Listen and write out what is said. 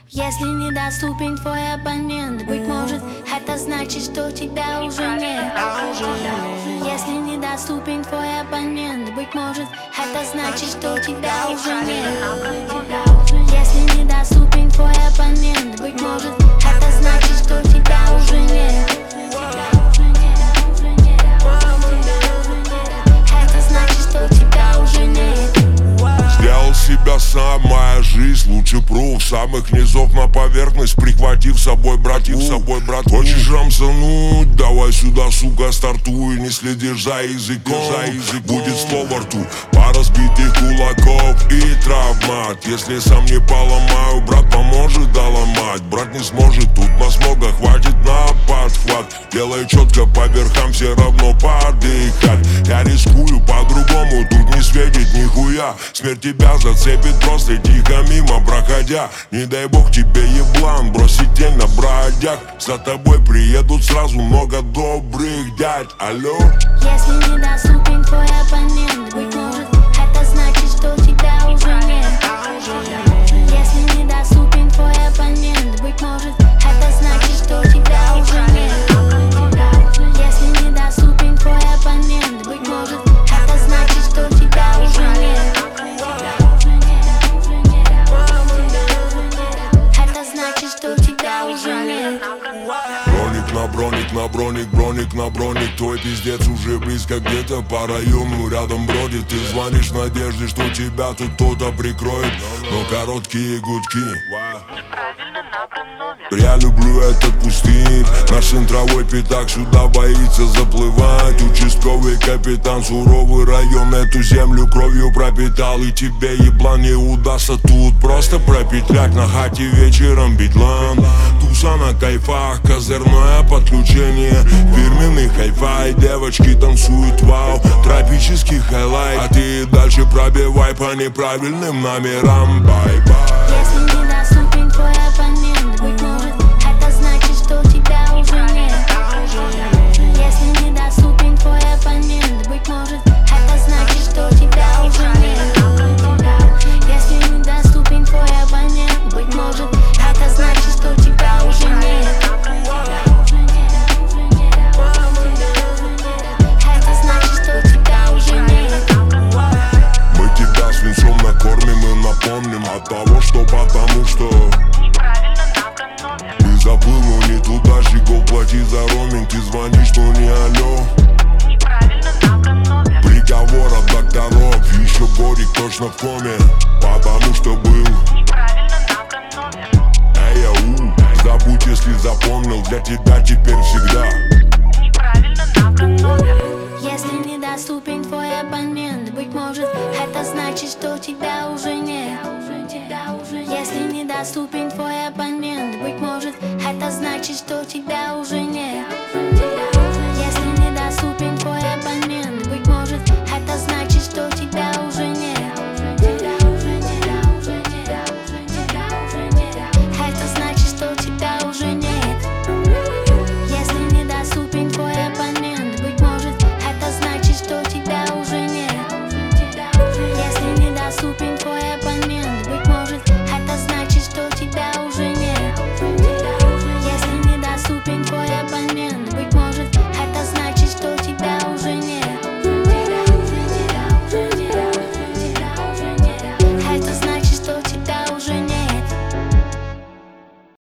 Если недоступен твой оппонент, быть может, это значит, что тебя уже нет. Если недоступен твой оппонент, быть может, это значит, что тебя уже нет. Если недоступен твой оппонент, быть может, это значит, что тебя уже нет. Это значит, что тебя уже нет. Сделал себя сам, моя жизнь лучше пруф. Самых низов на поверхность, прихватив с собой братьев. Хочешь рамсануть? Давай сюда, сука, стартуй. Не следишь за языком, будет слово во рту. Пара сбитых кулаков и травмат. Если сам не поломаю, брат поможет доломать. Брат не сможет, тут нас много, хватит на подхват. Делай четко по верхам, все равно подыхать. Я рискую по-другому, тут не светит нихуя. Смерть тебя зацепит просто тихо мимо проходя. Не дай бог тебе еблан бросить тень на бродяг. За тобой приедут сразу много добрых дядь. Алло. Если недоступен твой оппонент, быть может, это значит, что тебя уже нет. Если недоступен твой оппонент, быть может, это значит, что тебя уже нет. Если недоступен твой оппонент, быть может, это значит, что тебя уже нет. Это значит, что тебя уже нет. Броник на броник, на броник, броник на броник. Твой пиздец уже близко, где-то по району рядом бродит. Ты звонишь в надежде, что тебя тут кто-то прикроет, но короткие гудки. Я люблю этот пустынь. Наш центровой пятак сюда боится заплывать. Участковый капитан, суровый район эту землю кровью пропитал. И тебе, еблан, не удастся тут просто пропетлять. На хате вечером битлан, туса на кайфах, козырное подключение, фирменный хай-фай. Девочки танцуют, вау, тропический хайлайт. А ты дальше пробивай по неправильным номерам. Бай-бай. Если недоступен твой оппонент, быть может, это значит, что тебя уже нет. Если недоступен твой оппонент, быть может, это значит, что тебя уже нет. Если недоступен твой оппонент, быть может, это значит, что тебя уже нет. Это значит, что тебя уже нет. Мы тебя свинцом накормим и напомним от того, что потому что ты заплыл, но не туда, щегол, плати за роуминг. Ты звонишь, но не алло. Приговор от докторов, еще горик точно в коме, потому что был. Эй, ау, забудь, если запомнил, для тебя теперь всегда. Если недоступен твой оппонент, быть может, это значит, что тебя уже нет. Если недоступен твой оппонент, быть может, это значит, что тебя уже нет.